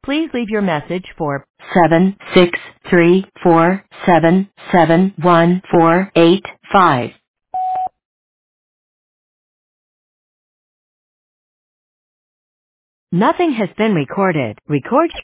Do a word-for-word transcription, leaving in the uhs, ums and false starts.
Please leave your message for seven six three four seven seven one four eight five. Nothing has been recorded. Record